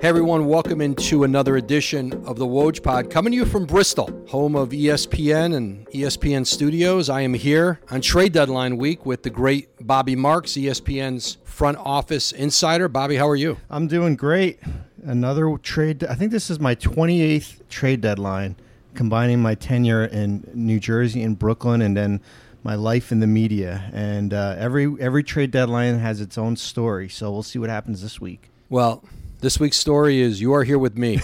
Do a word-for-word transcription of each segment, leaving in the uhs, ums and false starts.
Hey everyone, welcome into another edition of the Woj Pod, coming to you from Bristol, home of E S P N and E S P N Studios. I am here on trade deadline week with the great Bobby Marks, E S P N's front office insider. Bobby, how are you? I'm doing great. Another trade. I think this is my twenty-eighth trade deadline, combining my tenure in New Jersey and Brooklyn, and then my life in the media. And uh, every every trade deadline has its own story. So we'll see what happens this week. Well, this week's story is you are here with me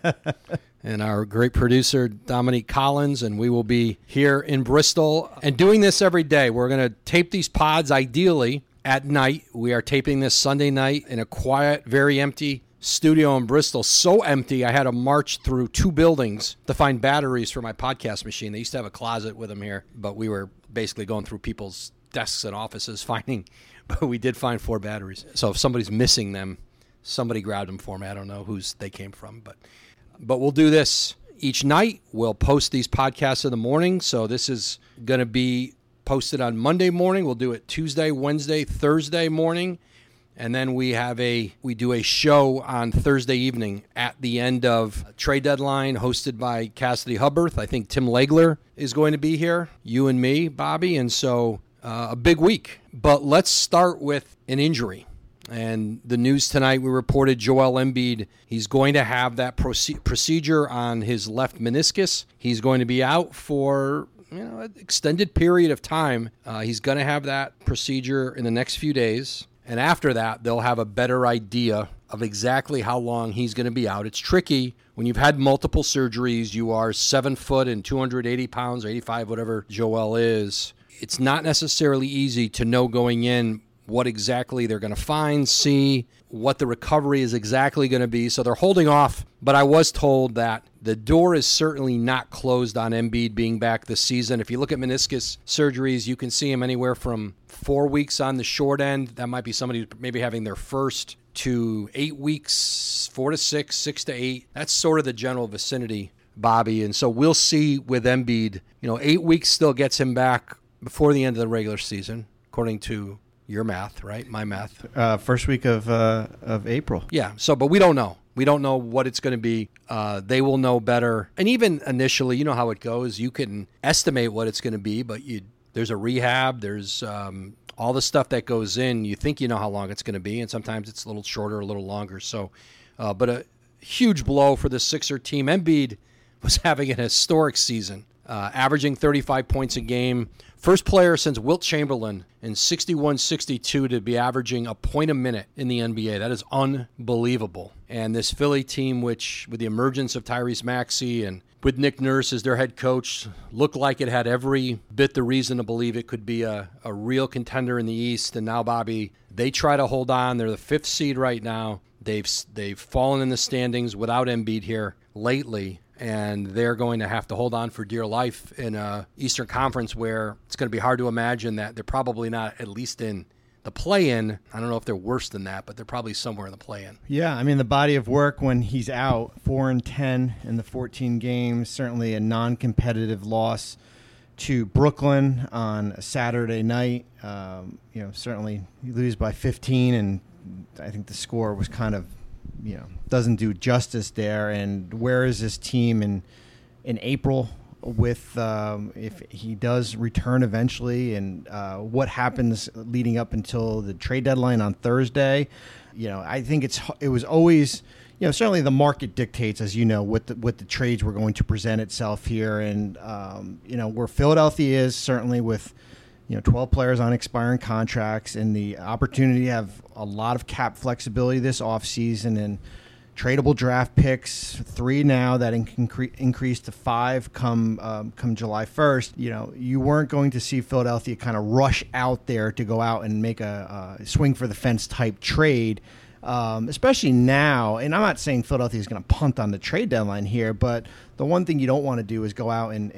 and our great producer, Dominique Collins, and we will be here in Bristol and doing this every day. We're going to tape these pods ideally at night. We are taping this Sunday night in a quiet, very empty studio in Bristol. So empty, I had to march through two buildings to find batteries for my podcast machine. They used to have a closet with them here, but we were basically going through people's desks and offices finding, but we did find four batteries. So if somebody's missing them, somebody grabbed them for me. I don't know whose they came from, but but we'll do this each night. We'll post these podcasts in the morning. So this is going to be posted on Monday morning. We'll do it Tuesday, Wednesday, Thursday morning. And then we have a we do a show on Thursday evening at the end of trade deadline, hosted by Cassidy Hubbarth. I think Tim Legler is going to be here, you and me, Bobby. And so uh, a big week. But let's start with an injury. And the news tonight, we reported Joel Embiid, he's going to have that proce- procedure on his left meniscus. He's going to be out for you know an extended period of time. Uh, he's going to have that procedure in the next few days. And after that, they'll have a better idea of exactly how long he's going to be out. It's tricky. When you've had multiple surgeries, you are seven foot and two hundred eighty pounds, or eighty-five, whatever Joel is. It's not necessarily easy to know going in what exactly they're going to find, see what the recovery is exactly going to be. So they're holding off. But I was told that the door is certainly not closed on Embiid being back this season. If you look at meniscus surgeries, you can see him anywhere from four weeks on the short end. That might be somebody who's maybe having their first to eight weeks, four to six, six to eight. That's sort of the general vicinity, Bobby. And so we'll see with Embiid. You know, eight weeks still gets him back before the end of the regular season, according to your math, right? My math. Uh, first week of uh, of April. Yeah. So, but we don't know. We don't know what it's going to be. Uh, they will know better. And even initially, you know how it goes. You can estimate what it's going to be, but you there's a rehab. There's um, all the stuff that goes in. You think you know how long it's going to be, and sometimes it's a little shorter, a little longer. So, uh, but a huge blow for the Sixer team. Embiid was having an historic season, uh, averaging thirty-five points a game. First player since Wilt Chamberlain in sixty-one sixty-two to be averaging a point a minute in the N B A. That is unbelievable. And this Philly team, which with the emergence of Tyrese Maxey and with Nick Nurse as their head coach, looked like it had every bit the reason to believe it could be a, a real contender in the East. And now, Bobby, they try to hold on. They're the fifth seed right now. They've they've fallen in the standings without Embiid here lately. And they're going to have to hold on for dear life in a Eastern Conference where it's going to be hard to imagine that they're probably not at least in the play-in. I don't know if they're worse than that, but they're probably somewhere in the play-in. Yeah, I mean, the body of work when he's out, four and ten in the fourteen games, certainly a non-competitive loss to Brooklyn on a Saturday night. Um, you know, certainly you lose by fifteen, and I think the score was kind of, you know, doesn't do justice there. And where is this team in in April with um, if he does return eventually, and uh, what happens leading up until the trade deadline on Thursday? You know, I think it's it was always, you know, certainly the market dictates, as you know, what the, what the trades were going to present itself here. And, um, you know, where Philadelphia is certainly with, you know, twelve players on expiring contracts and the opportunity to have a lot of cap flexibility this offseason and tradable draft picks, three now that incre- increased to five come um, come July first. You know, you weren't going to see Philadelphia kind of rush out there to go out and make a, a swing for the fence type trade, um, especially now. And I'm not saying Philadelphia is going to punt on the trade deadline here, but the one thing you don't want to do is go out and, and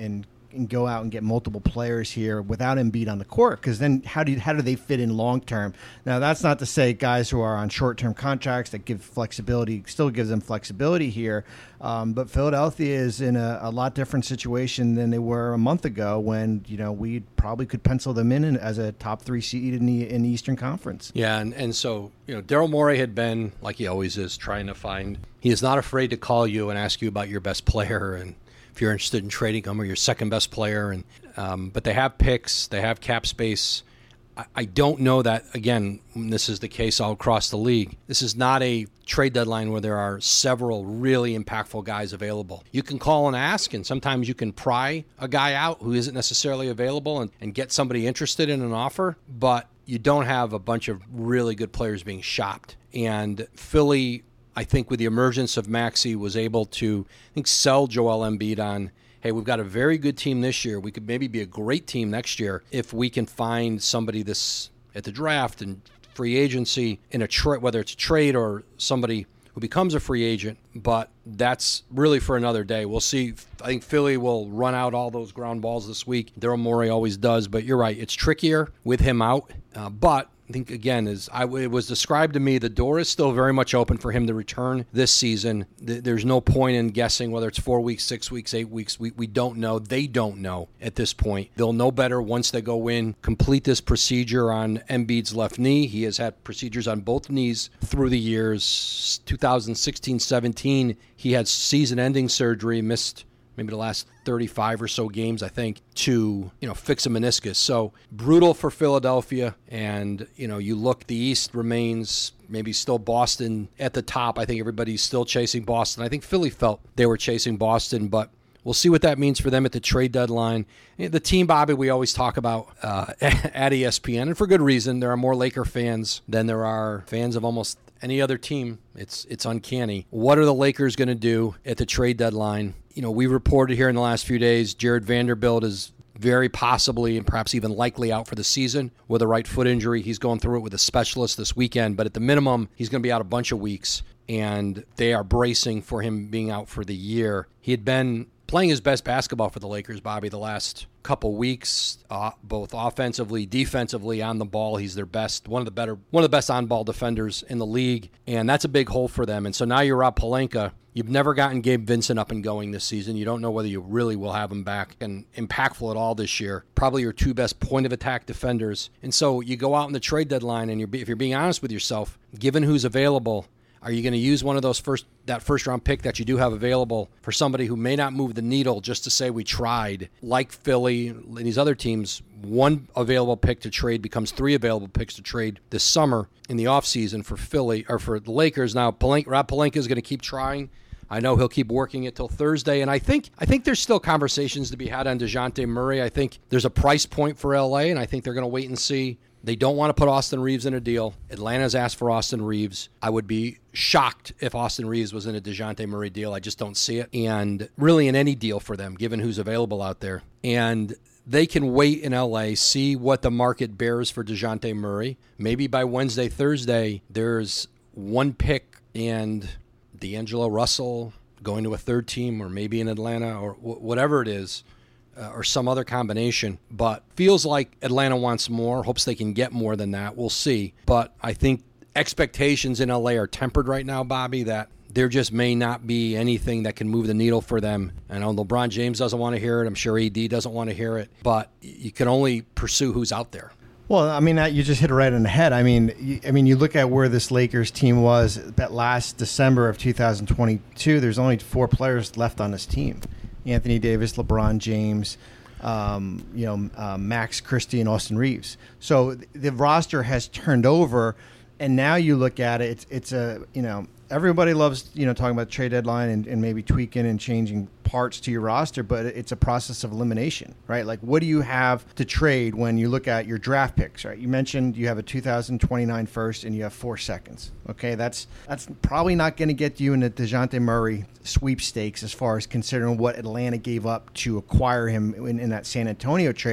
and go out and get multiple players here without Embiid on the court, because then how do you, how do they fit in long term? Now, that's not to say guys who are on short term contracts that give flexibility still gives them flexibility here, um, but Philadelphia is in a, a lot different situation than they were a month ago when you know we probably could pencil them in as a top three seed in the in the Eastern Conference. Yeah, and, and so you know Daryl Morey had been, like he always is, trying to find. He is not afraid to call you and ask you about your best player and if you're interested in trading them or your second best player. And um, but they have picks, they have cap space. I, I don't know that, again, this is the case all across the league. This is not a trade deadline where there are several really impactful guys available. You can call and ask, and sometimes you can pry a guy out who isn't necessarily available and, and get somebody interested in an offer, but you don't have a bunch of really good players being shopped. And Philly, I think with the emergence of Maxey, was able to, I think, sell Joel Embiid on, hey, we've got a very good team this year. We could maybe be a great team next year if we can find somebody this at the draft and free agency in a trade, whether it's a trade or somebody who becomes a free agent. But that's really for another day. We'll see. I think Philly will run out all those ground balls this week. Daryl Morey always does. But you're right. It's trickier with him out. Uh, but I think, again, as I, it was described to me, the door is still very much open for him to return this season. There's no point in guessing whether it's four weeks, six weeks, eight weeks. We, we don't know. They don't know at this point. They'll know better once they go in, complete this procedure on Embiid's left knee. He has had procedures on both knees through the years. two thousand sixteen seventeen, he had season-ending surgery, missed maybe the last thirty-five or so games, I think, to, you know, fix a meniscus. So brutal for Philadelphia. And, you know, you look, the East remains maybe still Boston at the top. I think everybody's still chasing Boston. I think Philly felt they were chasing Boston, but we'll see what that means for them at the trade deadline. The team, Bobby, we always talk about uh, at E S P N, and for good reason. There are more Laker fans than there are fans of almost any other team. It's it's uncanny. What are the Lakers going to do at the trade deadline? You know, we reported here in the last few days, Jared Vanderbilt is very possibly and perhaps even likely out for the season with a right foot injury. He's going through it with a specialist this weekend, but at the minimum, he's going to be out a bunch of weeks, and they are bracing for him being out for the year. He had been playing his best basketball for the Lakers, Bobby, the last couple weeks, uh, both offensively, defensively, on the ball. He's their best, one of the better, one of the best on-ball defenders in the league, and that's a big hole for them. And so now you're Rob Pelinka. You've never gotten Gabe Vincent up and going this season. You don't know whether you really will have him back and impactful at all this year. Probably your two best point-of-attack defenders. And so you go out in the trade deadline, and you're, if you're being honest with yourself, given who's available, are you going to use one of those first that first round pick that you do have available for somebody who may not move the needle just to say we tried? Like Philly and these other teams, one available pick to trade becomes three available picks to trade this summer in the offseason for Philly or for the Lakers. Now, Pelinka, Rob Pelinka is going to keep trying. I know he'll keep working it till Thursday, and I think I think there's still conversations to be had on DeJounte Murray. I think there's a price point for L A, and I think they're going to wait and see. They don't want to put Austin Reeves in a deal. Atlanta's asked for Austin Reeves. I would be shocked if Austin Reeves was in a DeJounte Murray deal. I just don't see it. And really in any deal for them, given who's available out there. And they can wait in L A, see what the market bears for DeJounte Murray. Maybe by Wednesday, Thursday, there's one pick and D'Angelo Russell going to a third team, or maybe in Atlanta, or w- whatever it is. Uh, or some other combination, but feels like Atlanta wants more, hopes they can get more than that. We'll see. But I think expectations in L A are tempered right now, Bobby, that there just may not be anything that can move the needle for them. I know LeBron James doesn't want to hear it. I'm sure A D doesn't want to hear it, but you can only pursue who's out there. Well, I mean, you just hit it right on the head. I mean, you, I mean, you look at where this Lakers team was that last December of two thousand twenty-two. There's only four players left on this team: Anthony Davis, LeBron James, um, you know, uh, Max Christie, and Austin Reeves. So the roster has turned over, and now you look at it. It's, it's a you know everybody loves you know talking about trade deadline and, and maybe tweaking and changing parts to your roster, but it's a process of elimination, right? Like, what do you have to trade when you look at your draft picks, right? You mentioned you have a two thousand twenty-nine first and you have four seconds. Okay, that's that's probably not going to get you in the DeJounte Murray sweepstakes as far as considering what Atlanta gave up to acquire him in, in that San Antonio trade.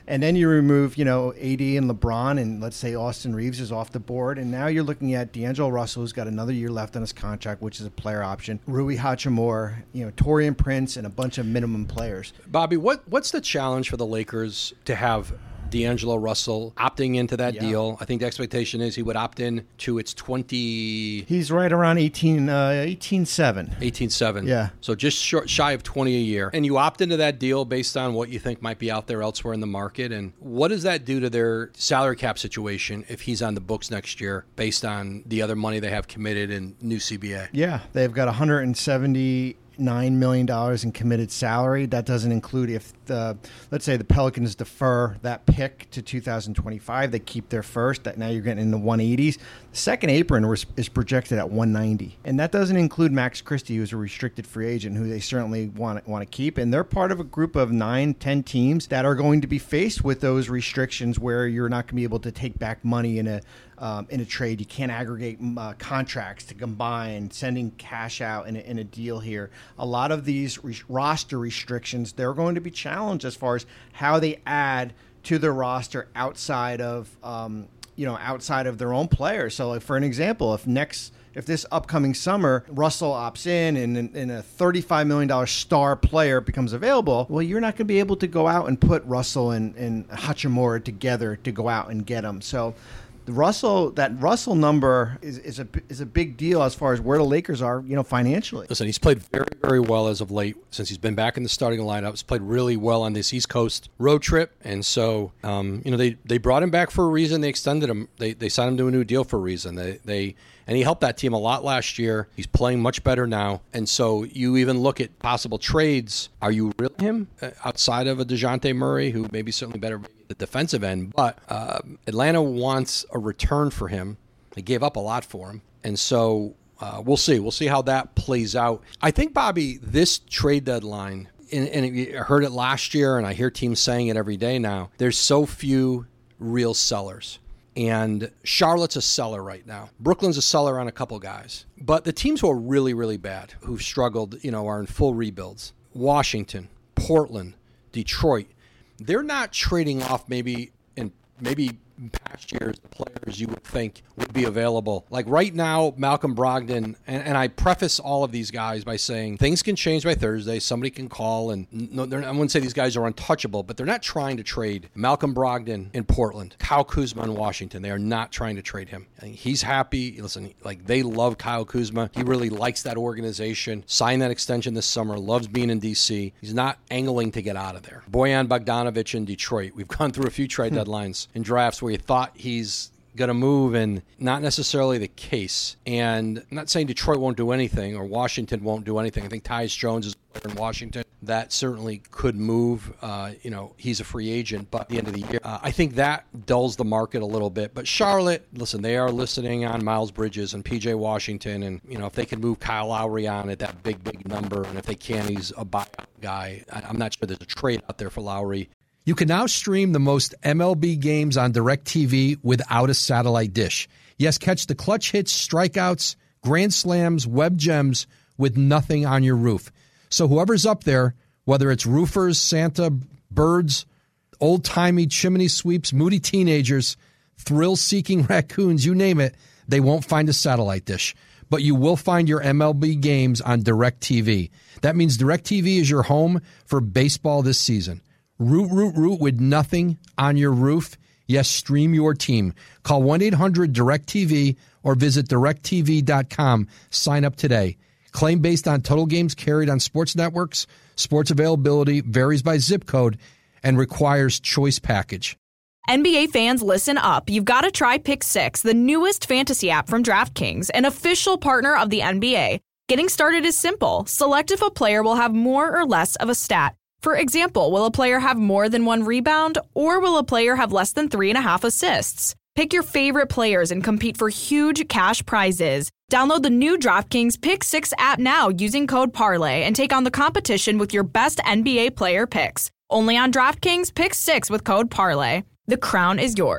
And then you remove, you know, A D and LeBron, and let's say Austin Reeves is off the board. And now you're looking at D'Angelo Russell, who's got another year left on his contract, which is a player option. Rui Hachimura, you know, Taurean Prince, and a bunch of minimum players. Bobby, what what's the challenge for the Lakers to have D'Angelo Russell opting into that Yeah. deal? I think the expectation is he would opt in to its twenty... He's right around eighteen, uh, eighteen seven. eighteen seven. Yeah. So just short, shy of twenty a year. And you opt into that deal based on what you think might be out there elsewhere in the market. And what does that do to their salary cap situation if he's on the books next year based on the other money they have committed in new C B A? Yeah, they've got one hundred seventy-nine million dollars in committed salary. That doesn't include if the, let's say the Pelicans defer that pick to two thousand twenty-five, they keep their first. That now you're getting in the one eighties. The second apron was, is projected at one ninety, and that doesn't include Max Christie, who's a restricted free agent, who they certainly want want to keep. And they're part of a group of nine, ten teams that are going to be faced with those restrictions where you're not going to be able to take back money in a Um, in a trade. You can't aggregate uh, contracts to combine, sending cash out in a, in a deal here. A lot of these re- roster restrictions, they're going to be challenged as far as how they add to their roster outside of, um, you know, outside of their own players. So like for an example, if next, if this upcoming summer Russell opts in and, and a thirty-five million dollars star player becomes available, well, you're not going to be able to go out and put Russell and, and Hachimura together to go out and get them. So The Russell, that Russell number is, is a is a big deal as far as where the Lakers are, you know, financially. Listen, he's played very, very well as of late since he's been back in the starting lineup. He's played really well on this East Coast road trip, and so um, you know they, they brought him back for a reason. They extended him. They they signed him to a new deal for a reason. They they and he helped that team a lot last year. He's playing much better now, and so you even look at possible trades. Are you really him uh, outside of a DeJounte Murray, who maybe certainly better at the defensive end, but uh, Atlanta wants a return for him. They gave up a lot for him, and so uh, we'll see. We'll see how that plays out. I think, Bobby, this trade deadline, and, and I heard it last year, and I hear teams saying it every day now, there's so few real sellers. And Charlotte's a seller right now. Brooklyn's a seller on a couple guys. But the teams who are really, really bad, who've struggled, you know, are in full rebuilds. Washington, Portland, Detroit. They're not trading off maybe in maybe in past years the players you would think would be available. Like right now, Malcolm Brogdon, and, and I preface all of these guys by saying things can change by Thursday. Somebody can call, and no, I wouldn't say these guys are untouchable, but they're not trying to trade Malcolm Brogdon in Portland, Kyle Kuzma in Washington. They are not trying to trade him. I think he's happy. Listen, like they love Kyle Kuzma. He really likes that organization. Signed that extension this summer. Loves being in D C. He's not angling to get out of there. Bojan Bogdanovic in Detroit. We've gone through a few trade deadlines and drafts where you thought he's going to move, and not necessarily the case. And I'm not saying Detroit won't do anything or Washington won't do anything. I think Tyus Jones is in Washington. That certainly could move. Uh, you know, he's a free agent, but at the end of the year, uh, I think that dulls the market a little bit. But Charlotte, listen, they are listening on Miles Bridges and P J Washington, and you know, if they can move Kyle Lowry on at that big, big number, and if they can, he's a buyout guy. I, I'm not sure there's a trade out there for Lowry. You can now stream the most M L B games on DirecTV without a satellite dish. Yes, catch the clutch hits, strikeouts, grand slams, web gems with nothing on your roof. So whoever's up there, whether it's roofers, Santa, birds, old-timey chimney sweeps, moody teenagers, thrill-seeking raccoons, you name it, they won't find a satellite dish. But you will find your M L B games on DirecTV. That means DirecTV is your home for baseball this season. Root, root, root with nothing on your roof. Yes, stream your team. Call one eight hundred direct T V or visit direct T V dot com. Sign up today. Claim based on total games carried on sports networks. Sports availability varies by zip code and requires choice package. N B A fans, listen up. You've got to try Pick Six, the newest fantasy app from DraftKings, an official partner of the N B A. Getting started is simple. Select if a player will have more or less of a stat. For example, will a player have more than one rebound, or will a player have less than three and a half assists? Pick your favorite players and compete for huge cash prizes. Download the new DraftKings Pick Six app now using code Parlay and take on the competition with your best N B A player picks. Only on DraftKings Pick Six with code Parlay. The crown is yours.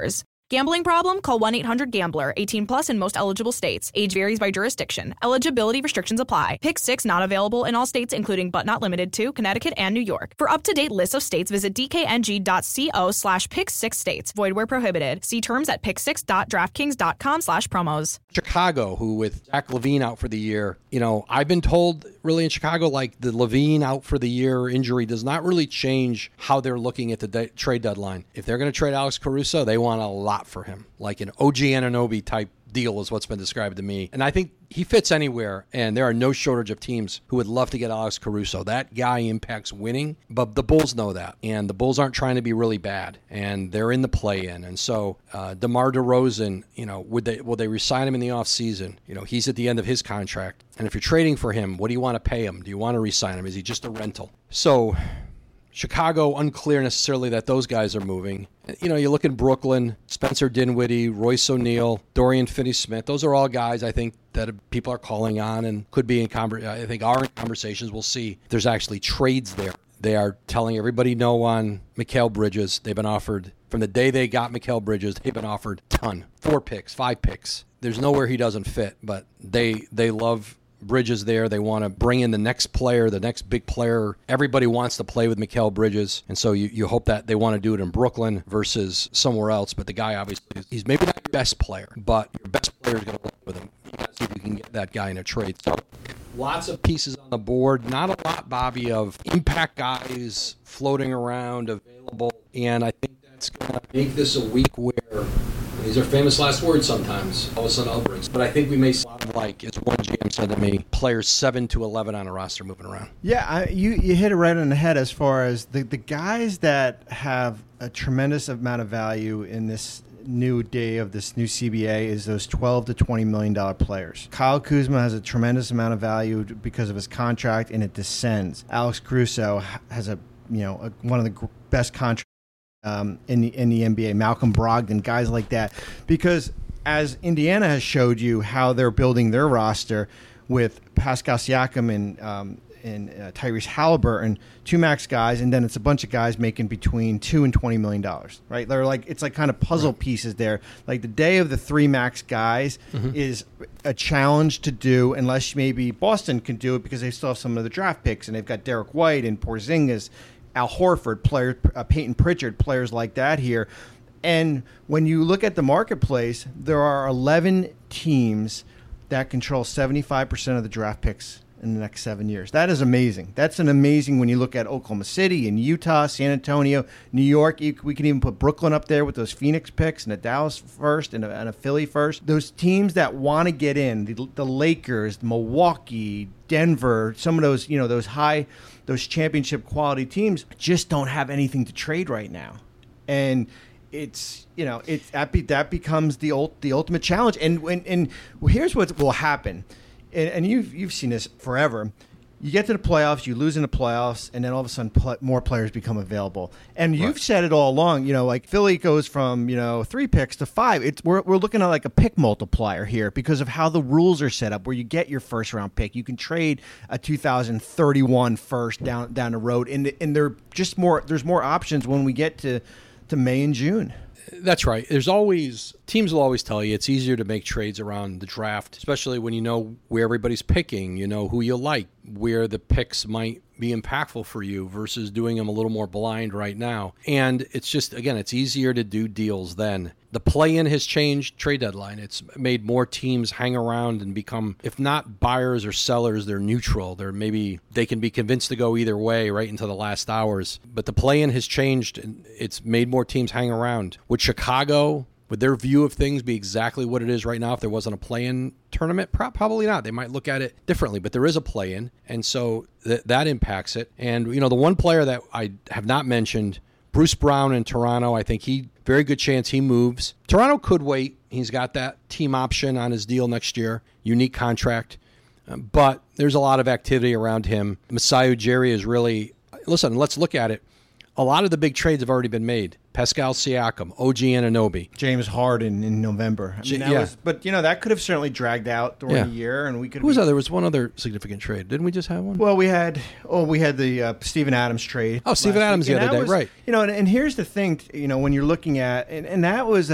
Gambling problem? Call one eight hundred gambler. eighteen plus in most eligible states. Age varies by jurisdiction. Eligibility restrictions apply. Pick six not available in all states, including but not limited to Connecticut and New York. For up-to-date lists of states, visit dkng.co slash pick six states. Void where prohibited. See terms at pick six dot draftkings dot com slash promos. Chicago, who with Zach LaVine out for the year, you know, I've been told really in Chicago, like the LaVine out for the year injury does not really change how they're looking at the de- trade deadline. If they're going to trade Alex Caruso, they want a lot for him, like an O G Anunoby type deal is what's been described to me. And I think he fits anywhere, and there are no shortage of teams who would love to get Alex Caruso. That guy impacts winning, but the Bulls know that, and the Bulls aren't trying to be really bad, and they're in the play-in. And so uh, DeMar DeRozan, you know, would they will they re-sign him in the offseason? You know, he's at the end of his contract, and if you're trading for him, what do you want to pay him? Do you want to re-sign him? Is he just a rental? So Chicago, unclear necessarily that those guys are moving. You know, you look in Brooklyn, Spencer Dinwiddie, Royce O'Neal, Dorian Finney-Smith. Those are all guys I think that people are calling on and could be in conver- I think are in conversations. We'll see if there's actually trades there. They are telling everybody no on Mikal Bridges. They've been offered, from the day they got Mikal Bridges, they've been offered a ton. Four picks, five picks. There's nowhere he doesn't fit, but they they love Bridges there. They want to bring in the next player, the next big player. Everybody wants to play with Mikal Bridges, and so you, you hope that they want to do it in Brooklyn versus somewhere else. But the guy, obviously, he's maybe not your best player, but your best player is going to play with him. You got to see if you can get that guy in a trade. So lots of pieces on the board. Not a lot, Bobby, of impact guys floating around available, and I think that's going to make this a week where these are famous last words sometimes, all of a sudden outbreaks. But I think we may see a lot of, like, as one G M said to me, players seven to eleven on a roster moving around. Yeah, I, you, you hit it right on the head as far as the, the guys that have a tremendous amount of value in this new day of this new C B A is those twelve to twenty million dollars players. Kyle Kuzma has a tremendous amount of value because of his contract, and it descends. Alex Caruso has a, you know, a, one of the best contracts Um, in the in the N B A, Malcolm Brogdon, guys like that, because as Indiana has showed you how they're building their roster with Pascal Siakam and um, and uh, Tyrese Halliburton, two max guys, and then it's a bunch of guys making between two and twenty million dollars, right? They're like, it's like kind of puzzle right. pieces there. Like the day of the three max guys mm-hmm. is a challenge to do, unless maybe Boston can do it because they still have some of the draft picks and they've got Derek White and Porzingis, Al Horford, player, uh, Peyton Pritchard, players like that here. And when you look at the marketplace, there are eleven teams that control seventy-five percent of the draft picks in the next seven years. That is amazing. That's an amazing when you look at Oklahoma City and Utah, San Antonio, New York. You, we can even put Brooklyn up there with those Phoenix picks and a Dallas first and a, and a Philly first. Those teams that want to get in, the, the Lakers, Milwaukee, Denver, some of those, you know, those high, those championship quality teams just don't have anything to trade right now. And it's, you know, it that, be, that becomes the ult, the ultimate challenge. And when and here's what will happen. And, and you've you've seen this forever. You get to the playoffs, you lose in the playoffs, and then all of a sudden pl- more players become available. And you've right. said it all along. You know, like Philly goes from, you know, three picks to five. It's we're we're looking at like a pick multiplier here because of how the rules are set up, where you get your first round pick. You can trade a two thousand thirty-one first down down the road, and and there just more. There's more options when we get to to May and June. That's right. There's always, teams will always tell you it's easier to make trades around the draft, especially when you know where everybody's picking, you know who you like, where the picks might be impactful for you versus doing them a little more blind right now. And it's just, again, it's easier to do deals then. The play-in has changed, trade deadline. It's made more teams hang around and become, if not buyers or sellers, they're neutral. They're maybe, they can be convinced to go either way right into the last hours. But the play-in has changed, and it's made more teams hang around. Would Chicago, would their view of things be exactly what it is right now if there wasn't a play-in tournament? Pro- probably not. They might look at it differently, but there is a play-in, and so th- that impacts it. And, you know, the one player that I have not mentioned, Bruce Brown in Toronto, I think he, very good chance he moves. Toronto could wait. He's got that team option on his deal next year, unique contract. Um, but there's a lot of activity around him. Masai Ujiri is really, listen, let's look at it. A lot of the big trades have already been made. Pascal Siakam, O G Anunoby. James Harden in November. I mean, that yeah. was, but, you know, that could have certainly dragged out during yeah. the year. And we could. Who was that? There was one other significant trade. Didn't we just have one? Well, we had, oh, we had the uh, Steven Adams trade. Oh, Steven Adams the other day, was, right. You know, and, and here's the thing, you know, when you're looking at, and, and that was a,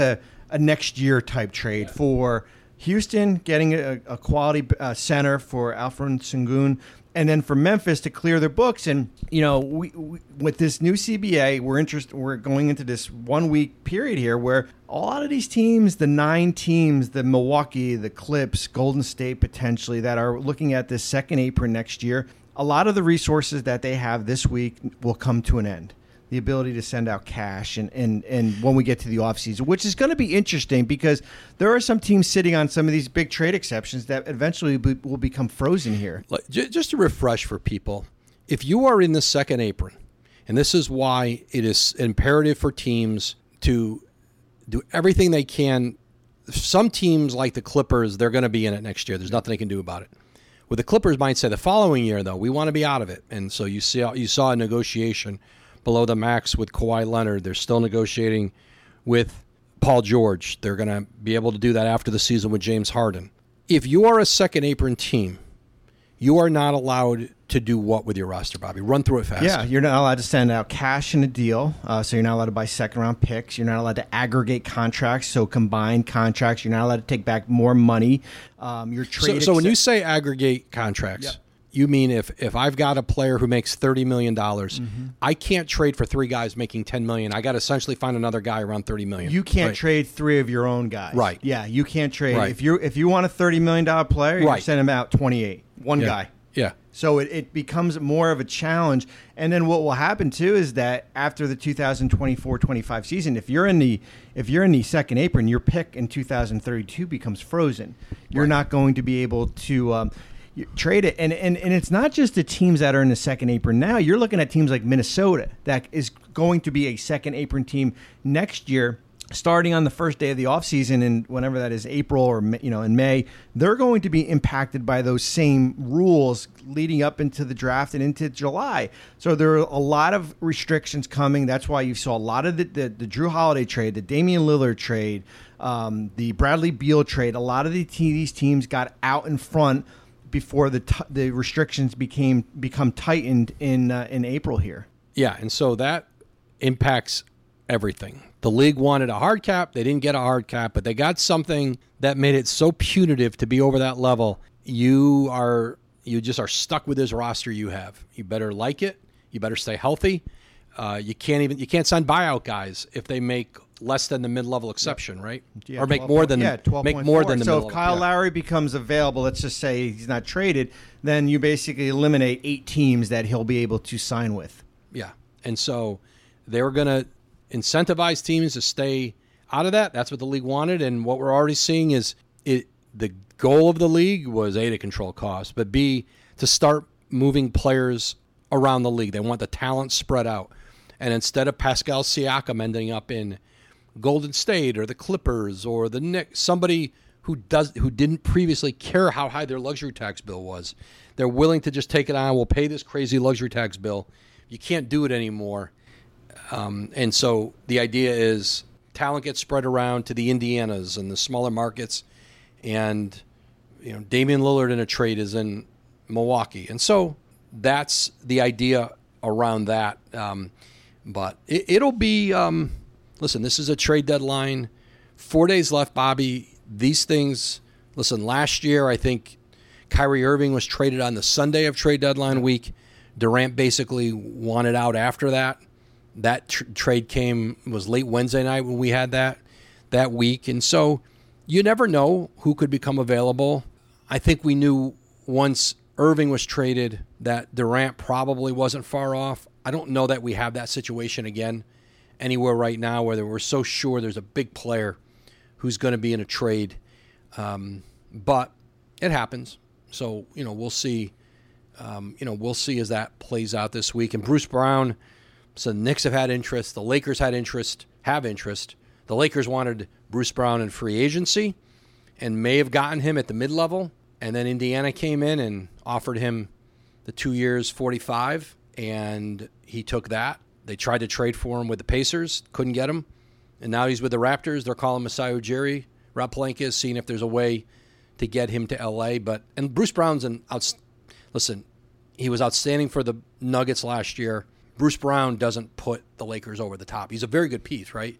a next year type trade for Houston, getting a, a quality uh, center for Alfred Sengun, and then for Memphis to clear their books. And you know, we, we, with this new C B A, we're interested. We're going into this one week period here where a lot of these teams, the nine teams, the Milwaukee, the Clips, Golden State potentially, that are looking at this second apron next year, a lot of the resources that they have this week will come to an end. The ability to send out cash and, and, and when we get to the offseason, which is going to be interesting because there are some teams sitting on some of these big trade exceptions that eventually be, will become frozen here. Just to refresh for people, if you are in the second apron, and this is why it is imperative for teams to do everything they can. Some teams like the Clippers, they're going to be in it next year. There's nothing they can do about it. With the Clippers might say the following year, though, we want to be out of it. And so you see, you saw a negotiation below the max with Kawhi Leonard. They're still negotiating with Paul George. They're going to be able to do that after the season with James Harden. If you are a second apron team, you are not allowed to do what with your roster, Bobby? Run through it fast. Yeah, you're not allowed to send out cash in a deal, uh, so you're not allowed to buy second-round picks. You're not allowed to aggregate contracts, so combine contracts. You're not allowed to take back more money. Um, your trade. So, so when you say aggregate contracts, yep. You mean if, if I've got a player who makes thirty million dollars, mm-hmm. I can't trade for three guys making ten million dollars. I got to essentially find another guy around thirty million dollars. You can't right. trade three of your own guys. Right. Yeah, you can't trade. Right. If you if you want a thirty million dollars player, right. you send him out twenty-eight. One yeah. guy. Yeah. So it, it becomes more of a challenge. And then what will happen too is that after the two thousand twenty-four twenty-five season, if you're in the if you're in the second apron, your pick in two thousand thirty-two becomes frozen. You're right. not going to be able to um, trade it. And, and and it's not just the teams that are in the second apron now. You're looking at teams like Minnesota that is going to be a second apron team next year. Starting on the first day of the offseason, and whenever that is, April or you know in May, they're going to be impacted by those same rules leading up into the draft and into July. So there are a lot of restrictions coming. That's why you saw a lot of the, the, the Drew Holiday trade, the Damian Lillard trade, um, the Bradley Beal trade. A lot of the, these teams got out in front before the t- the restrictions became become tightened in uh, in April here. Yeah, and so that impacts everything. The league wanted a hard cap. They didn't get a hard cap, but they got something that made it so punitive to be over that level. You are you just are stuck with this roster you have. You better like it. You better stay healthy. Uh, you can't even you can't sign buyout guys if they make less than the mid-level exception, yeah. right? Yeah, or make more than yeah, the, make more than the so mid-level. if Kyle yeah. Lowry becomes available, let's just say he's not traded, then you basically eliminate eight teams that he'll be able to sign with. Yeah, and so they were going to incentivize teams to stay out of that. That's what the league wanted, and what we're already seeing is it. The goal of the league was A, to control costs, but B, to start moving players around the league. They want the talent spread out, and instead of Pascal Siakam ending up in Golden State or the Clippers or the Knicks, somebody who does who didn't previously care how high their luxury tax bill was, they're willing to just take it on. We'll pay this crazy luxury tax bill. You can't do it anymore. Um, and so the idea is talent gets spread around to the Indianas and the smaller markets, and you know Damian Lillard in a trade is in Milwaukee, and so that's the idea around that. Um, but it, it'll be um, listen. This is a trade deadline. Four days left, Bobby. These things. Listen, last year I think Kyrie Irving was traded on the Sunday of trade deadline week. Durant basically wanted out after that. That tr- trade came, was late Wednesday night when we had that that week. And so you never know who could become available. I think we knew once Irving was traded that Durant probably wasn't far off. I don't know that we have that situation again anywhere right now where we're so sure there's a big player who's going to be in a trade. Um, but it happens. So, you know, we'll see. Um, you know, we'll see as that plays out this week. And Bruce Brown... So the Knicks have had interest. The Lakers had interest, have interest. The Lakers wanted Bruce Brown in free agency and may have gotten him at the mid-level. And then Indiana came in and offered him the two years, forty-five, and he took that. They tried to trade for him with the Pacers, couldn't get him. And now he's with the Raptors. They're calling Masai Ujiri. Rob Pelinka is seeing if there's a way to get him to L A. But and Bruce Brown's an out. Listen, he was outstanding for the Nuggets last year. Bruce Brown doesn't put the Lakers over the top. He's a very good piece, right?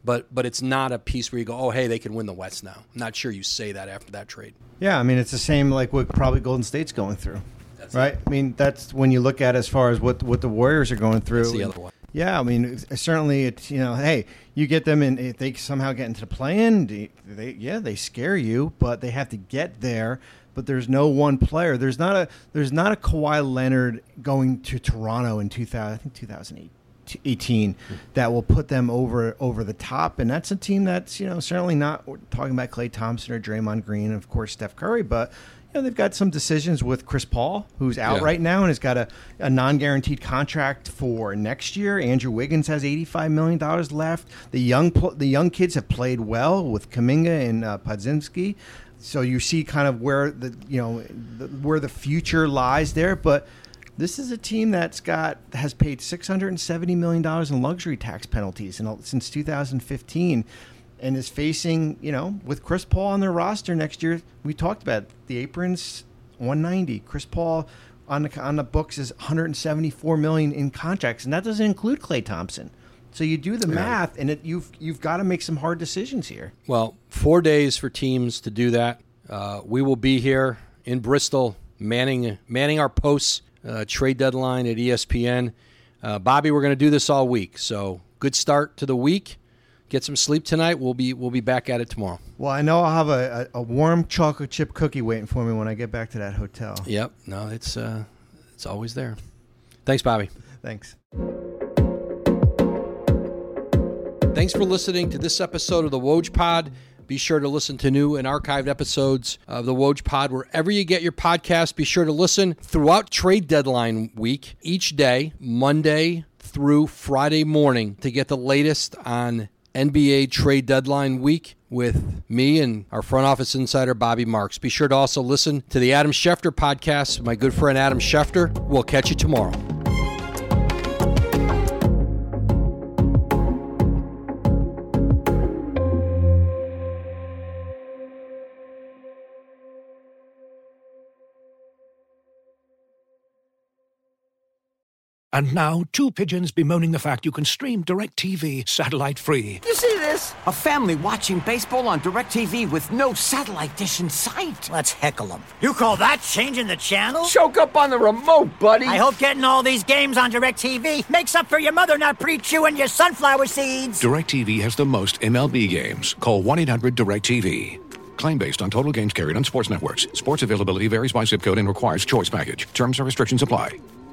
but but it's not a piece where you go, oh, hey, they can win the West now. I'm not sure you say that after that trade. Yeah, I mean, it's the same like what probably Golden State's going through, that's right? It. I mean, that's when you look at as far as what what the Warriors are going through. That's the other one. Yeah, I mean, certainly, it's, you know, hey, you get them in, if they somehow get into the play-in, they, yeah, they scare you, but they have to get there. But there's no one player. There's not a there's not a Kawhi Leonard going to Toronto in two thousand, I think two thousand eighteen that will put them over over the top. And that's a team that's, you know, certainly not talking about Klay Thompson or Draymond Green, and of course Steph Curry, but you know, they've got some decisions with Chris Paul, who's out yeah. right now and has got a, a non-guaranteed contract for next year. Andrew Wiggins has eighty-five million dollars left. The young the young kids have played well with Kuminga and uh, Podziemski. So you see kind of where the you know the, where the future lies there, but this is a team that's got has paid six hundred seventy million dollars in luxury tax penalties in, since two thousand fifteen, and is facing, you know, with Chris Paul on their roster next year. We talked about it, the aprons one ninety. Chris Paul on the on the books is one hundred seventy-four million dollars in contracts, and that doesn't include Klay Thompson. So you do the math, and it, you've you've got to make some hard decisions here. Well, four days for teams to do that. Uh, we will be here in Bristol, manning manning our posts, uh, trade deadline at E S P N. Uh, Bobby, we're going to do this all week. So good start to the week. Get some sleep tonight. We'll be we'll be back at it tomorrow. Well, I know I'll have a, a, a warm chocolate chip cookie waiting for me when I get back to that hotel. Yep. No, it's uh, it's always there. Thanks, Bobby. Thanks. Thanks for listening to this episode of the Woj Pod. Be sure to listen to new and archived episodes of the Woj Pod wherever you get your podcast. Be sure to listen throughout trade deadline week, each day, Monday through Friday morning, to get the latest on N B A trade deadline week with me and our front office insider, Bobby Marks. Be sure to also listen to the Adam Schefter podcast, my good friend Adam Schefter. We'll catch you tomorrow. And now, two pigeons bemoaning the fact you can stream DirecTV satellite-free. You see this? A family watching baseball on DirecTV with no satellite dish in sight. Let's heckle them. You call that changing the channel? Choke up on the remote, buddy. I hope getting all these games on DirecTV makes up for your mother not pre-chewing your sunflower seeds. DirecTV has the most M L B games. Call one eight hundred direct T V. Claim based on total games carried on sports networks. Sports availability varies by zip code and requires choice package. Terms and restrictions apply.